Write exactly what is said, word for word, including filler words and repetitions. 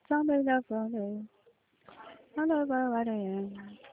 Somebody love for me. I love her right in.